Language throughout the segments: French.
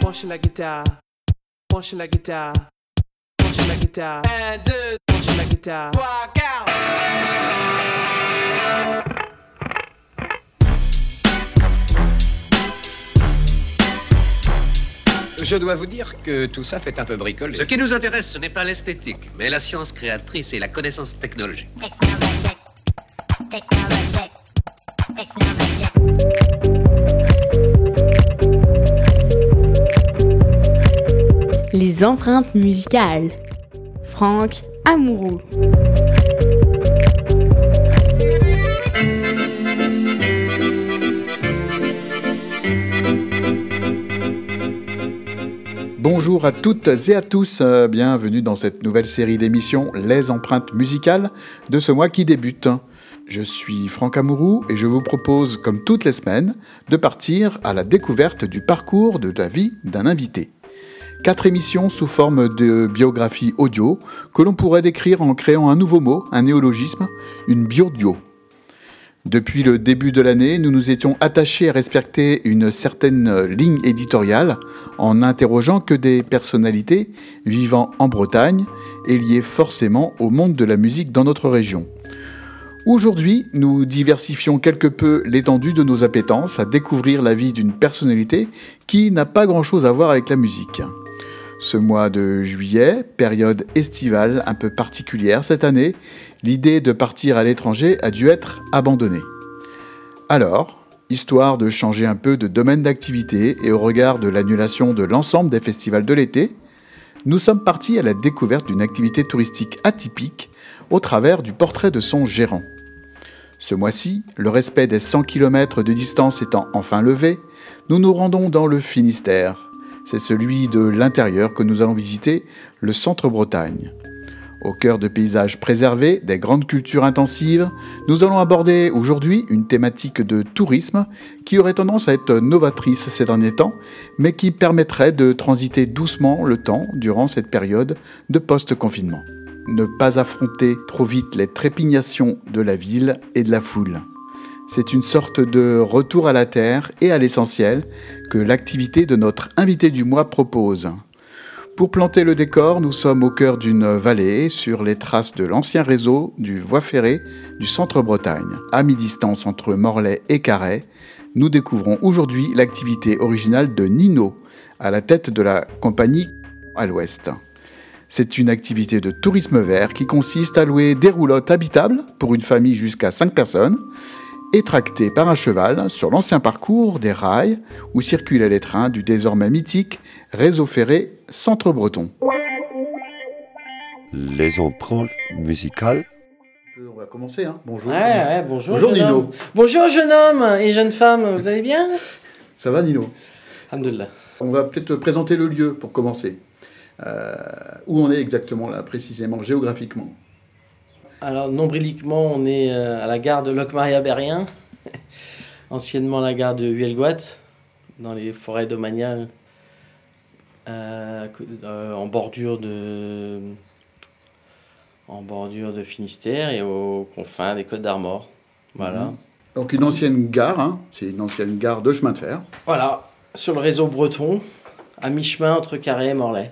Penche la guitare, penche la guitare, penche la guitare. 1, 2, penche la guitare. 3, 4. Je dois vous dire que tout ça fait un peu bricoler. Ce qui nous intéresse, ce n'est pas l'esthétique, mais la science créatrice et la connaissance technologique. Les empreintes musicales. Franck Amouroux. Bonjour à toutes et à tous, bienvenue dans cette nouvelle série d'émissions Les empreintes musicales de ce mois qui débute. Je suis Franck Amouroux et je vous propose, comme toutes les semaines, de partir à la découverte du parcours de la vie d'un invité. 4 émissions sous forme de biographie audio que l'on pourrait décrire en créant un nouveau mot, un néologisme, une biodio. Depuis le début de l'année, nous nous étions attachés à respecter une certaine ligne éditoriale en n'interrogeant que des personnalités vivant en Bretagne et liées forcément au monde de la musique dans notre région. Aujourd'hui, nous diversifions quelque peu l'étendue de nos appétences à découvrir la vie d'une personnalité qui n'a pas grand-chose à voir avec la musique. Ce mois de juillet, période estivale un peu particulière cette année, l'idée de partir à l'étranger a dû être abandonnée. Alors, histoire de changer un peu de domaine d'activité et au regard de l'annulation de l'ensemble des festivals de l'été, nous sommes partis à la découverte d'une activité touristique atypique au travers du portrait de son gérant. Ce mois-ci, le respect des 100 km de distance étant enfin levé, nous nous rendons dans le Finistère. C'est celui de l'intérieur que nous allons visiter, le Centre-Bretagne. Au cœur de paysages préservés, des grandes cultures intensives, nous allons aborder aujourd'hui une thématique de tourisme qui aurait tendance à être novatrice ces derniers temps, mais qui permettrait de transiter doucement le temps durant cette période de post-confinement. Ne pas affronter trop vite les trépignations de la ville et de la foule. C'est une sorte de retour à la terre et à l'essentiel que l'activité de notre invité du mois propose. Pour planter le décor, nous sommes au cœur d'une vallée, sur les traces de l'ancien réseau du voie ferrée du Centre-Bretagne. À mi-distance entre Morlaix et Carhaix, nous découvrons aujourd'hui l'activité originale de Nino, à la tête de la compagnie à l'ouest. C'est une activité de tourisme vert qui consiste à louer des roulottes habitables pour une famille jusqu'à 5 personnes et tractées par un cheval sur l'ancien parcours des rails où circulaient les trains du désormais mythique réseau ferré Centre-Breton. Les empreintes musicales. On va commencer, hein. Bonjour. Ouais, bonjour. Bonjour jeune Nino. homme. Bonjour jeune homme et jeune femme, vous allez bien? Ça va Nino? Alhamdoulilah. On va peut-être présenter le lieu pour commencer. Où on est exactement là, précisément, géographiquement? Alors, nombriliquement, on est à la gare de Locmaria-Berrien, anciennement la gare de Huelgoat, dans les forêts domaniales, en bordure de Finistère et aux confins des Côtes d'Armor. Voilà. Donc une ancienne gare, hein. C'est une ancienne gare de chemin de fer. Voilà, sur le réseau breton, à mi-chemin entre Carhaix et Morlaix.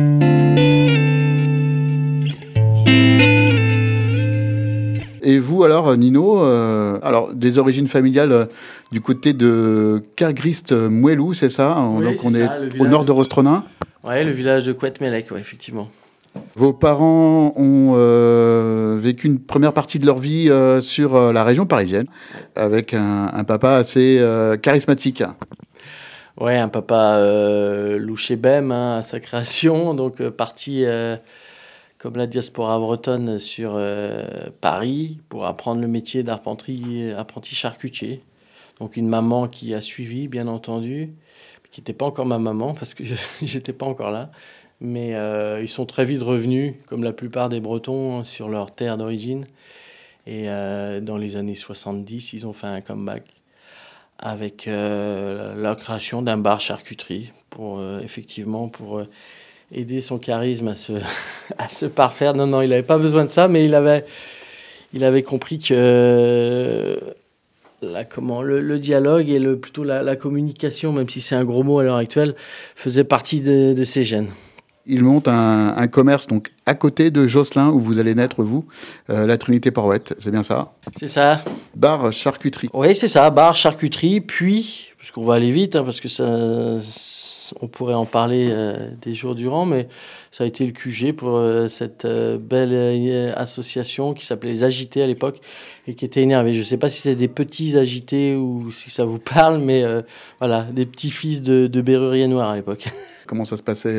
Et vous alors Nino, alors des origines familiales du côté de Kergrist-Moellou, c'est ça? Oui, donc c'est on ça, est au nord de Rostronin. Ouais, le village de Couette-Mélec, ouais, effectivement. Vos parents ont vécu une première partie de leur vie sur la région parisienne, avec un papa assez charismatique. Ouais, un papa louché bem à sa création, donc parti comme la diaspora bretonne sur Paris pour apprendre le métier apprenti charcutier. Donc une maman qui a suivi, bien entendu, qui n'était pas encore ma maman parce que j'étais pas encore là. Mais ils sont très vite revenus, comme la plupart des Bretons, sur leur terre d'origine. Et dans les années 70, ils ont fait un comeback avec la création d'un bar charcuterie pour aider son charisme à se parfaire. Non, il n'avait pas besoin de ça, mais il avait compris que le dialogue et plutôt la communication, même si c'est un gros mot à l'heure actuelle, faisait partie de ces gènes. Il monte un commerce donc à côté de Josselin, où vous allez naître, vous, la Trinité Porouette, c'est bien ça? C'est ça. Bar charcuterie. Oui, c'est ça, bar, charcuterie, puis, parce qu'on va aller vite, parce que on pourrait en parler des jours durant, mais ça a été le QG pour cette belle association qui s'appelait les Agités à l'époque et qui était énervée. Je ne sais pas si c'était des petits agités ou si ça vous parle, mais voilà, des petits-fils de Berrurier Noir à l'époque. Comment ça se passait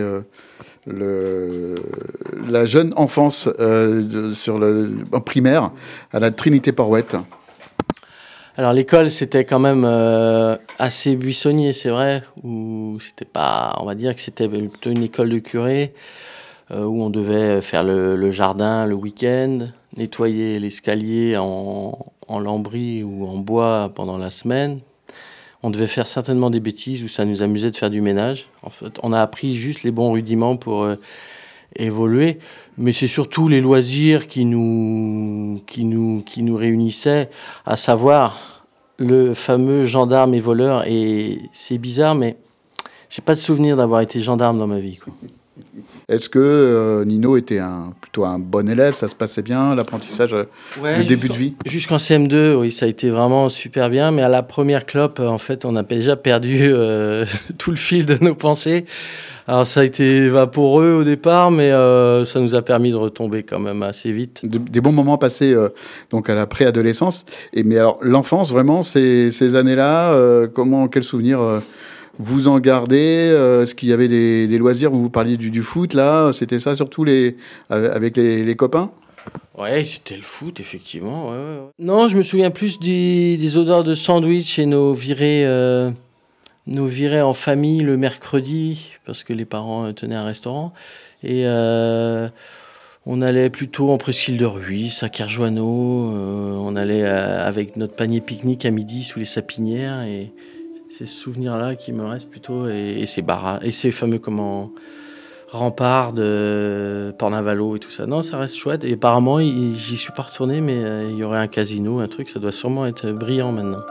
la jeune enfance en primaire à la Trinité Porouette? Alors l'école, c'était quand même assez buissonnier, c'est vrai, où c'était pas, on va dire que c'était plutôt une école de curé, où on devait faire le jardin le week-end, nettoyer l'escalier en lambris ou en bois pendant la semaine. On devait faire certainement des bêtises où ça nous amusait de faire du ménage. En fait, on a appris juste les bons rudiments pour évoluer, mais c'est surtout les loisirs qui nous réunissaient, à savoir le fameux gendarme et voleur. Et c'est bizarre, mais j'ai pas de souvenir d'avoir été gendarme dans ma vie, quoi. Est-ce que Nino était plutôt un bon élève? Ça se passait bien, l'apprentissage, le début de vie? Jusqu'en CM2, oui, ça a été vraiment super bien. Mais à la première clope, en fait, on a déjà perdu tout le fil de nos pensées. Alors, ça a été vaporeux au départ, mais ça nous a permis de retomber quand même assez vite. Des bons moments passés donc à la préadolescence. Mais alors, l'enfance, vraiment, ces années-là, quel souvenir vous en gardez? Est-ce qu'il y avait des loisirs? Vous parliez du foot, là. C'était ça, surtout avec les copains? Ouais, c'était le foot, effectivement. Ouais. Non, je me souviens plus des odeurs de sandwich et nos virées en famille le mercredi, parce que les parents tenaient un restaurant. Et on allait plutôt en presqu'île de Ruisse, à Kerjoineau. On allait avec notre panier pique-nique à midi sous les sapinières. Et c'est ce souvenir-là qui me reste plutôt. Et ces fameux remparts de Port-Navalo et tout ça. Non, ça reste chouette. Et apparemment, j'y suis pas retourné, mais il y aurait un casino, un truc. Ça doit sûrement être brillant maintenant.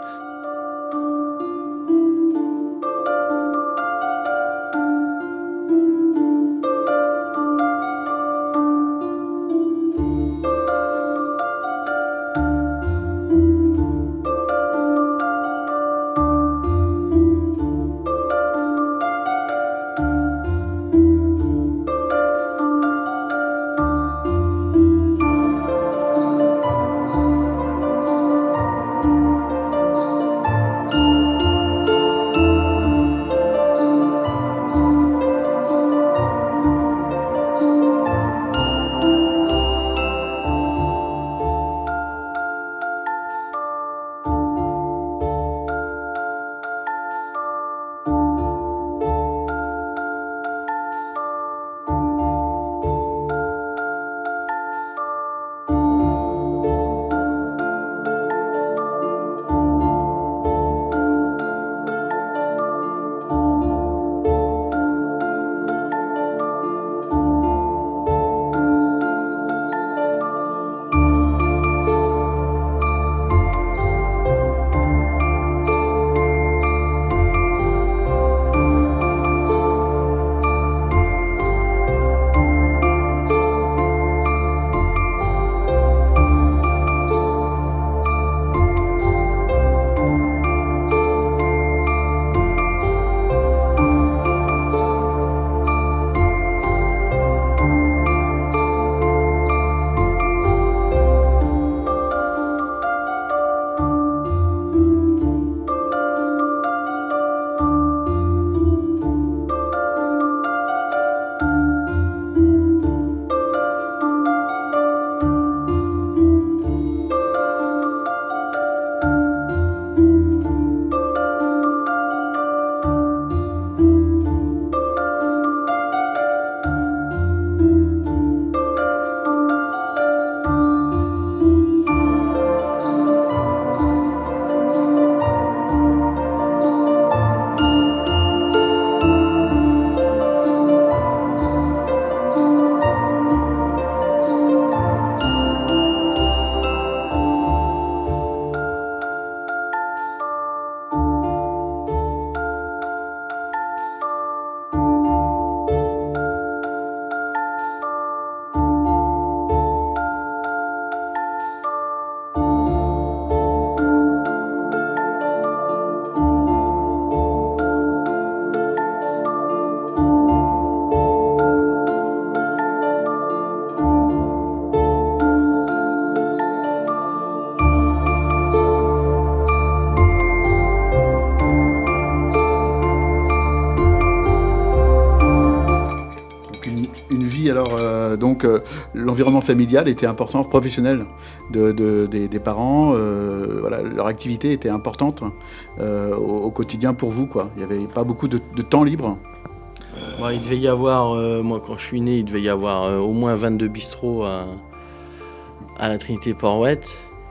donc l'environnement familial était important, professionnel des parents. Voilà, leur activité était importante au quotidien pour vous, quoi. Il n'y avait pas beaucoup de temps libre. Bon, il devait y avoir, moi quand je suis né, il devait y avoir au moins 22 bistrots à la Trinité-Port-Ouët.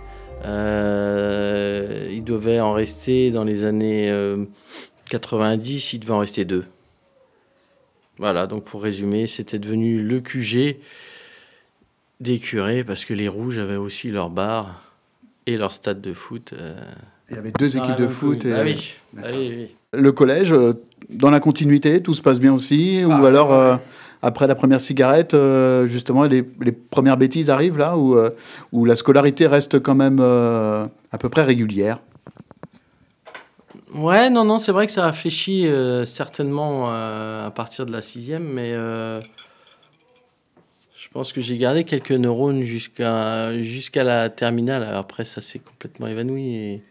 Il devait en rester dans les années 90, il devait en rester 2. Voilà, donc pour résumer, c'était devenu le QG des curés parce que les Rouges avaient aussi leur bar et leur stade de foot. Il y avait 2 équipes de foot. Ah oui, oui. Le collège, dans la continuité, tout se passe bien aussi, ou alors après la première cigarette, justement, les premières bêtises arrivent là, où la scolarité reste quand même à peu près régulière. Ouais, non, c'est vrai que ça a fléchi certainement à partir de la 6e, mais je pense que j'ai gardé quelques neurones jusqu'à la terminale. Après, ça s'est complètement évanoui. Et...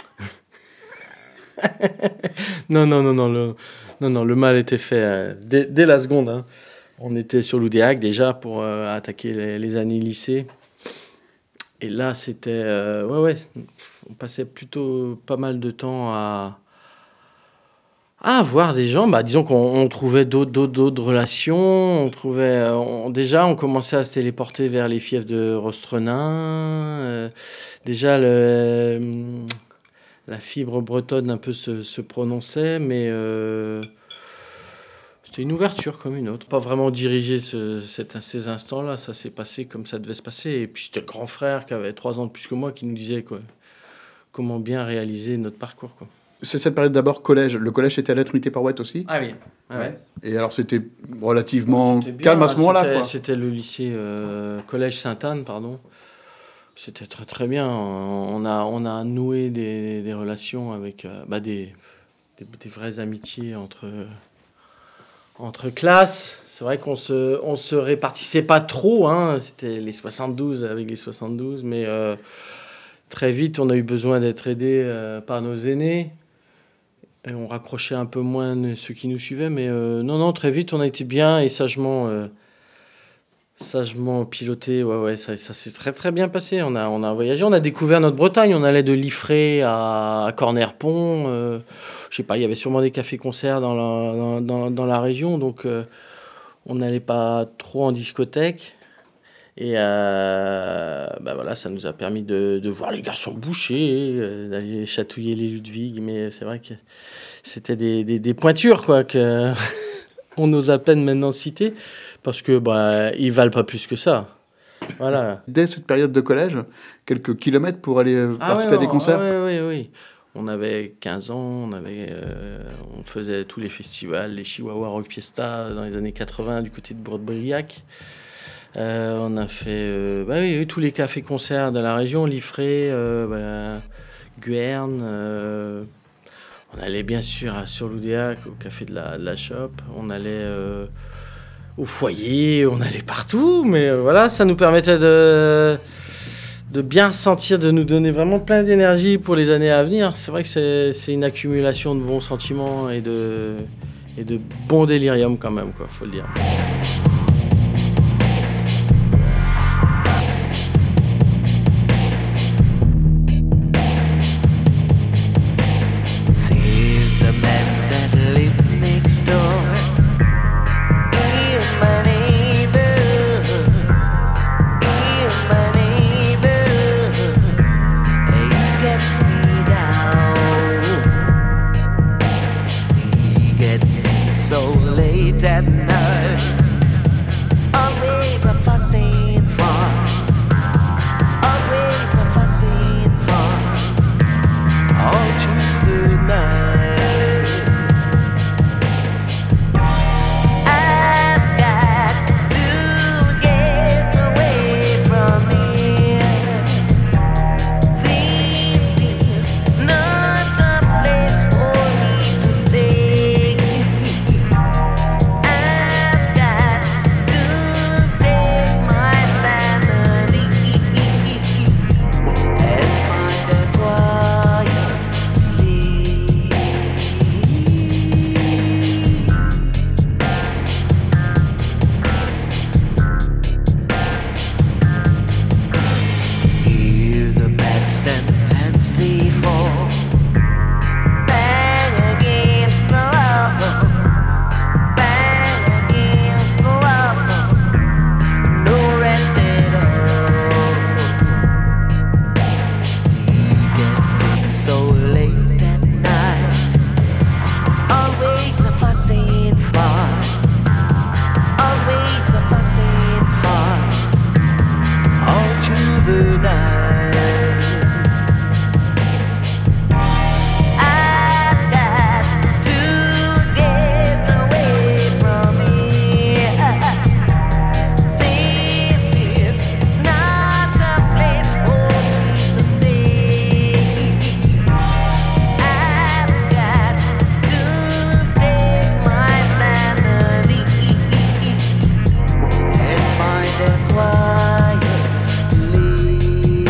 non, le mal était fait dès la seconde. Hein. On était sur l'Oudéac déjà pour attaquer les années lycée. Et là, c'était... ouais, on passait plutôt pas mal de temps à voir des gens. Bah, disons qu'on trouvait d'autres relations. On commençait à se téléporter vers les fiefs de Rostrenain. Déjà, la fibre bretonne un peu se prononçait, mais c'était une ouverture comme une autre. Pas vraiment dirigé ces instants-là, ça s'est passé comme ça devait se passer. Et puis c'était le grand frère qui avait 3 ans de plus que moi qui nous disait comment bien réaliser notre parcours, quoi. C'est cette période d'abord collège. Le collège était à la Trinité-Port-Ouët aussi. Ah oui. Ouais. Et alors c'était relativement calme à ce moment-là, quoi. C'était le lycée collège Sainte-Anne, pardon. C'était très très bien. On a noué des relations avec des vraies amitiés entre classes. C'est vrai qu'on se répartissait pas trop, hein. C'était les 72 avec les 72, mais très vite on a eu besoin d'être aidés par nos aînés. Et on raccrochait un peu moins ceux qui nous suivaient, mais non, très vite on a été bien et sagement piloté. Ouais, ça s'est très très bien passé. On a voyagé, on a découvert notre Bretagne. On allait de Liffré à Cornerpont. Je sais pas, il y avait sûrement des cafés-concerts dans la région, donc on n'allait pas trop en discothèque. Et voilà, ça nous a permis de voir les garçons boucher, d'aller chatouiller les Ludwig. Mais c'est vrai que c'était des pointures, quoi, que on n'ose à peine maintenant citer, parce que ils valent pas plus que ça. Voilà. Dès cette période de collège, quelques kilomètres pour aller participer à des concerts. Oui. On avait 15 ans, on faisait tous les festivals, les Chihuahua Rock Fiesta dans les années 80 du côté de Bourg-de-Briac. On a fait tous les cafés-concerts de la région, Liffré, Guerne. On allait bien sûr sur l'Oudéac, au café de la Shop. On allait au foyer, on allait partout. Mais voilà, ça nous permettait de bien ressentir, de nous donner vraiment plein d'énergie pour les années à venir. C'est vrai que c'est une accumulation de bons sentiments et de bons délirium quand même, quoi, faut le dire. So late at night they fall. Bang against the wall. Bang against the wall. No rest at all. He gets in so late at night. Always a fussing fight. Always a fussing fight. All through the night. I've got to get away from here. This is not a place for me to stay. I've got to take my family and find a quiet place.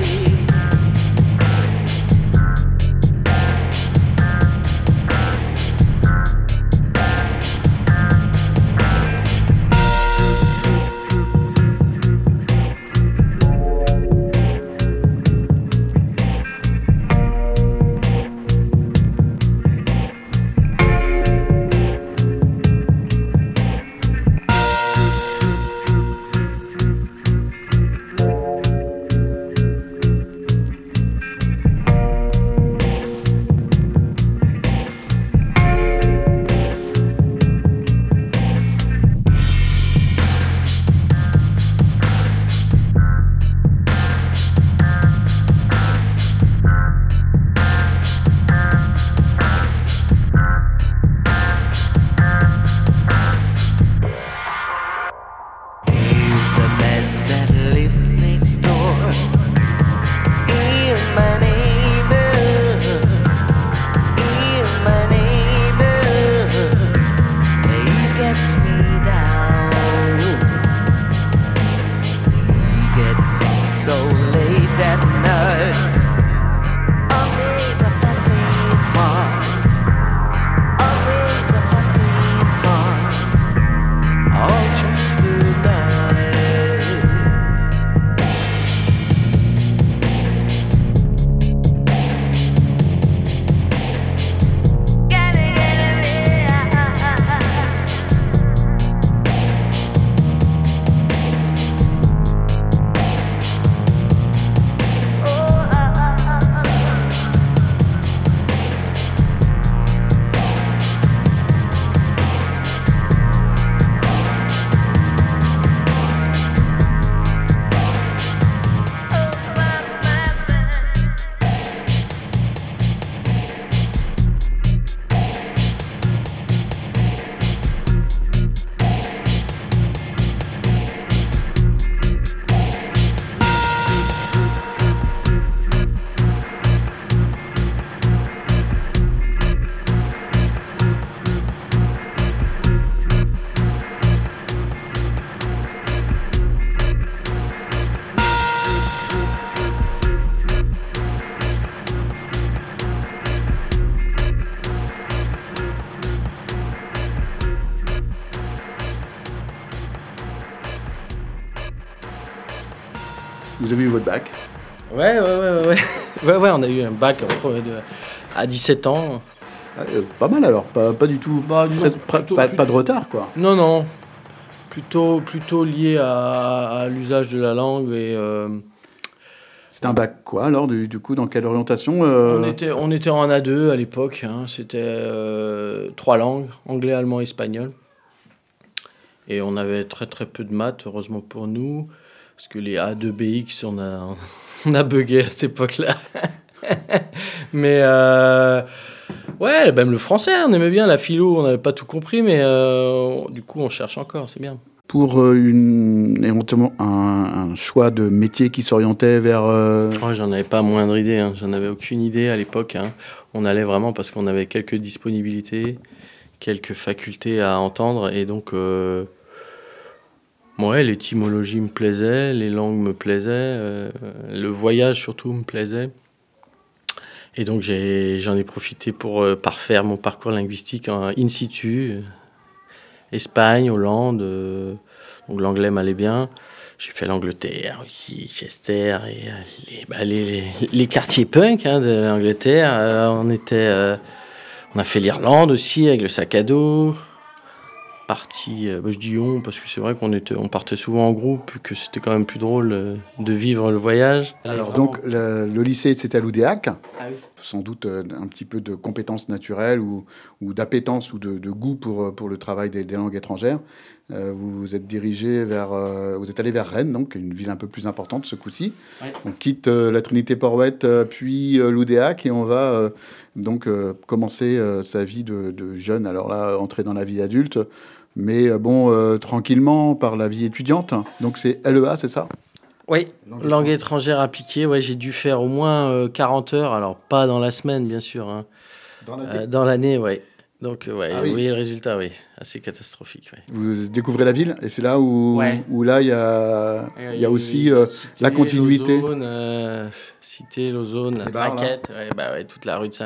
Here's a man that lived next door. He's my neighbor. He's my neighbor. He gets me down. He gets in so late at night. Always a fussing fight. Always a fussing fight. All through the night. Gotta get away. Vous avez eu votre bac? Ouais. Ouais, on a eu un bac à 17 ans. Ah, pas mal alors, pas du tout. Bah, disons, Pas de retard quoi. Non. Plutôt lié à l'usage de la langue et C'était un bac quoi alors du coup dans quelle orientation on était en A2 à l'époque, hein. C'était 3 langues, anglais, allemand, espagnol. Et on avait très très peu de maths, heureusement pour nous, parce que les A2BX, on a bugué à cette époque-là. Mais ouais, même le français, on aimait bien la philo, on n'avait pas tout compris, mais du coup on cherche encore, c'est bien. Pour éventuellement un choix de métier qui s'orientait vers... Oh, j'en avais pas moindre idée, hein. J'en avais aucune idée à l'époque, hein. On allait vraiment parce qu'on avait quelques disponibilités, quelques facultés à entendre, et donc ouais, l'étymologie me plaisait, les langues me plaisaient, le voyage surtout me plaisait. Et donc j'en ai profité pour parfaire mon parcours linguistique in situ. Espagne, Hollande, donc l'anglais m'allait bien. J'ai fait l'Angleterre aussi, Chester, et les quartiers punk de l'Angleterre. On a fait l'Irlande aussi avec le sac à dos. Je dis on parce que c'est vrai on partait souvent en groupe, que c'était quand même plus drôle de vivre le voyage. Alors donc le lycée c'était à l'Oudéac, oui. Sans doute un petit peu de compétences naturelles ou d'appétence ou de goût pour le travail des langues étrangères. Vous êtes dirigé vous êtes allé vers Rennes, donc une ville un peu plus importante ce coup-ci. Oui. On quitte la Trinité-Portouet puis l'Oudéac et on va donc commencer sa vie de jeune. Alors là, entrer dans la vie adulte. Mais tranquillement par la vie étudiante. Donc c'est LEA, c'est ça ? Oui, langue étrangère appliquée. Ouais, j'ai dû faire au moins 40 heures. Alors pas dans la semaine, bien sûr. Hein. Dans l'année, ouais. Donc oui, le résultat, oui, assez catastrophique. Ouais. Vous découvrez la ville et c'est là où là il y a aussi la continuité. Cité, Lausanne, la Traquette, toute la rue de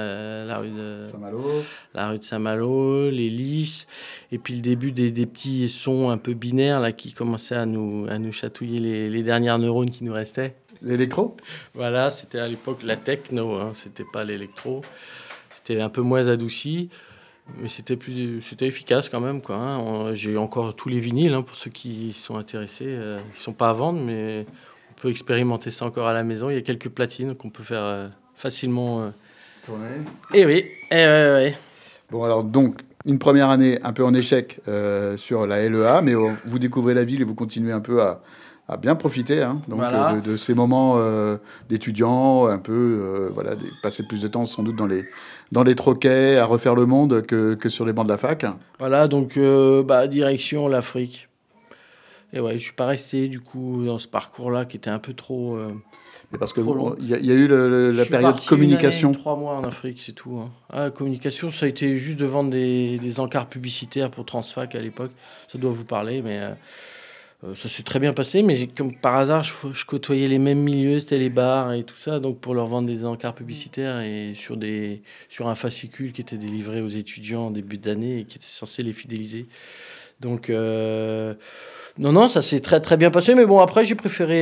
Saint-Malo, les Lys, et puis le début des petits sons un peu binaires là, qui commençaient à nous chatouiller les dernières neurones qui nous restaient. L'électro ? Voilà, c'était à l'époque la techno, hein, c'était pas l'électro. C'était un peu moins adouci, mais c'était efficace quand même, quoi, hein. J'ai encore tous les vinyles, hein, pour ceux qui sont intéressés. Ils sont pas à vendre, mais on peut expérimenter ça encore à la maison. Il y a quelques platines qu'on peut faire facilement tourner. Et oui, ouais. Bon, alors donc, une première année un peu en échec sur la LEA, mais vous découvrez la ville et vous continuez un peu à bien profiter, hein, donc, voilà. de ces moments d'étudiants, un peu, passer plus de temps sans doute dans les troquets, à refaire le monde que sur les bancs de la fac. Voilà, donc direction l'Afrique. Et ouais, je suis pas resté du coup dans ce parcours-là qui était un peu trop. Parce que il y a eu la période communication. 3 mois en Afrique, c'est tout. Hein. La communication, ça a été juste de vendre des encarts publicitaires pour Transfac à l'époque. Ça doit vous parler, mais ça s'est très bien passé. Mais comme par hasard, je côtoyais les mêmes milieux, c'était les bars et tout ça, donc pour leur vendre des encarts publicitaires et sur un fascicule qui était délivré aux étudiants en début d'année et qui était censé les fidéliser. Donc non, ça s'est très très bien passé, mais bon, après j'ai préféré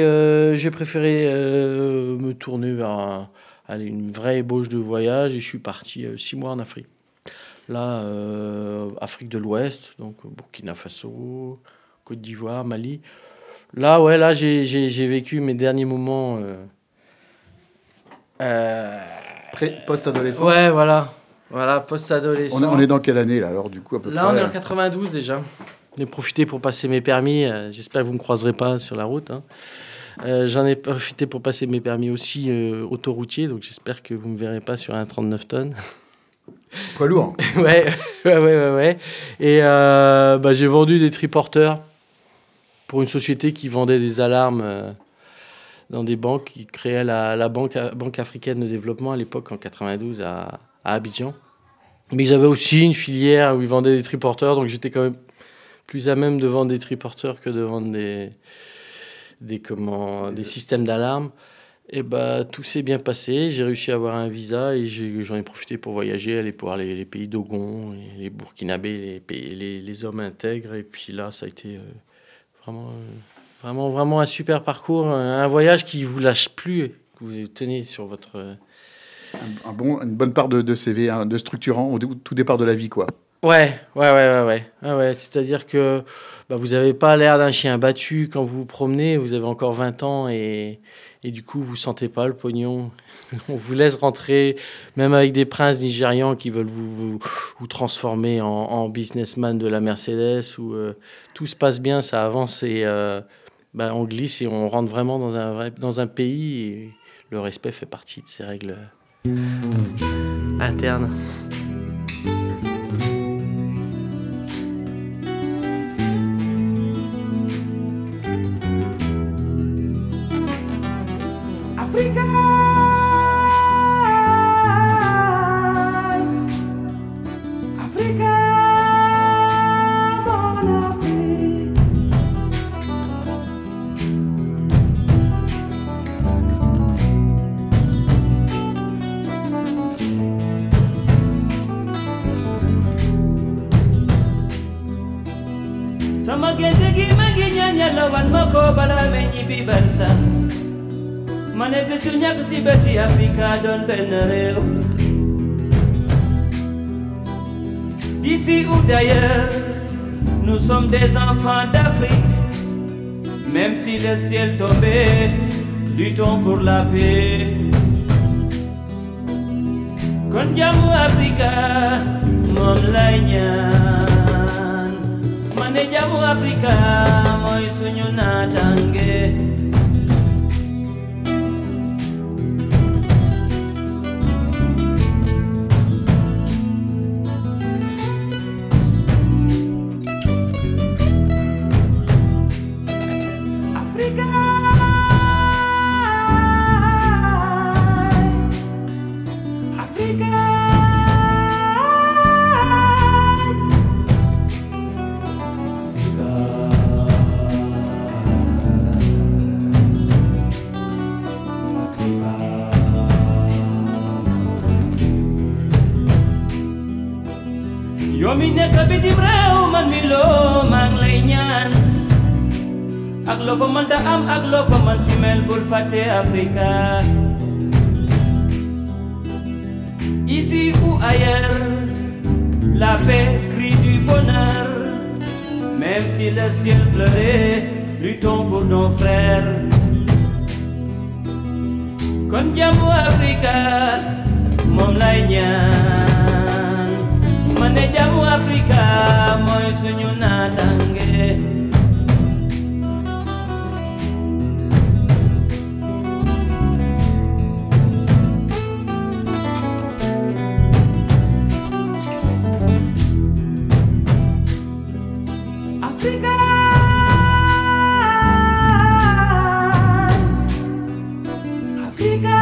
me tourner vers une vraie ébauche de voyage et je suis parti 6 mois en Afrique. Là, Afrique de l'Ouest, donc Burkina Faso, Côte d'Ivoire, Mali. Là, j'ai vécu mes derniers moments post-adolescence. Ouais, voilà, post-adolescence. On est dans quelle année là, alors, du coup, à peu près ? Là, on est en 92 déjà. J'ai profité pour passer mes permis. J'espère que vous ne me croiserez pas sur la route. Hein. J'en ai profité pour passer mes permis aussi autoroutiers. Donc j'espère que vous ne me verrez pas sur un 39 tonnes. Poids lourd. Ouais. Et j'ai vendu des triporteurs pour une société qui vendait des alarmes dans des banques. Qui créait la Banque africaine de développement à l'époque, en 92, à Abidjan. Mais ils avaient aussi une filière où ils vendaient des triporteurs. Donc j'étais quand même plus à même de vendre des triporteurs que de vendre des systèmes d'alarme. Et tout s'est bien passé. J'ai réussi à avoir un visa et j'en ai profité pour voyager, aller voir les pays d'Ogon, les Burkinabés, les hommes intègres. Et puis là, ça a été vraiment un super parcours, un voyage qui vous lâche plus, que vous tenez sur votre... une bonne part de CV, hein, de structurant au tout départ de la vie, quoi. Ouais. C'est-à-dire que vous n'avez pas l'air d'un chien battu quand vous vous promenez, vous avez encore 20 ans et du coup, vous ne sentez pas le pognon. On vous laisse rentrer, même avec des princes nigérians qui veulent vous transformer en businessman de la Mercedes, où tout se passe bien, ça avance et on glisse et on rentre vraiment dans un pays et le respect fait partie de ces règles internes. Sama gende gi magi ñaan yàlla wan ma ko balaa may ñibbi barsa ma ne bésu ñàkk si bési Afrika doon benn réew. D'ici ou d'ailleurs, nous sommes des enfants d'Afrique. Même si le ciel tombait, luttons pour la paix. Kon jàmmu Afrika moom lay ñaan ma ne jàmmu Afrika mooy suñu naataange. Yow mi nekk bitim réew man mi loo maa ngi lay ñaan ak loo ko mënta am ak loo ko mën ci mel bul fàtte Afrika. Ici ou ailleurs, la paix crie du bonheur. Même si le ciel pleurait, luttons pour nos frères. Kon jàmmu Afrika moom lay ñaan ma ne jàmmu Afrika mooy suñu naataange. Africa, Africa,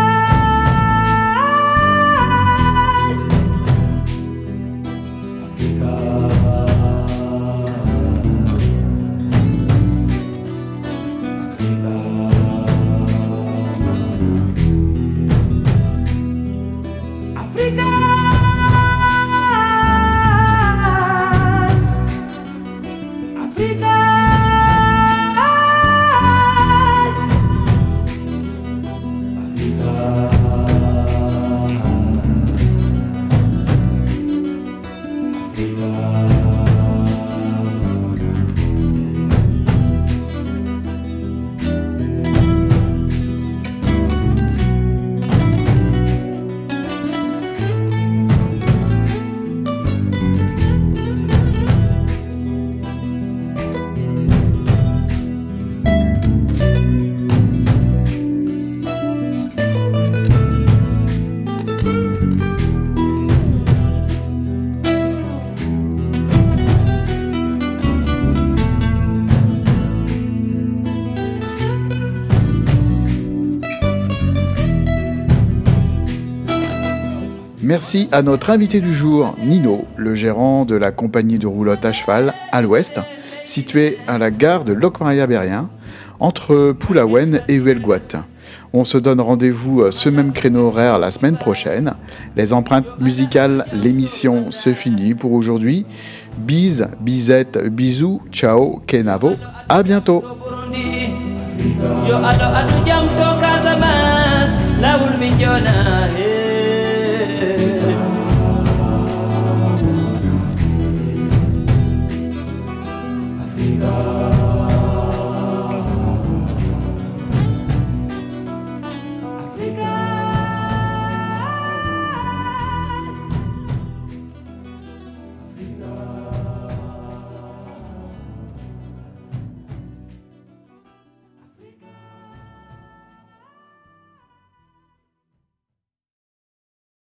Merci à notre invité du jour, Nino, le gérant de la compagnie de roulotte à cheval à l'ouest, située à la gare de Locmaria-Berrien, entre Poulaouen et Huelgoat. On se donne rendez-vous ce même créneau horaire la semaine prochaine. Les empreintes musicales, l'émission se finit pour aujourd'hui. Bise, bisette, bisous, ciao, kenavo, à bientôt. Yo ado ado jam to Casamance, lawul mi jona.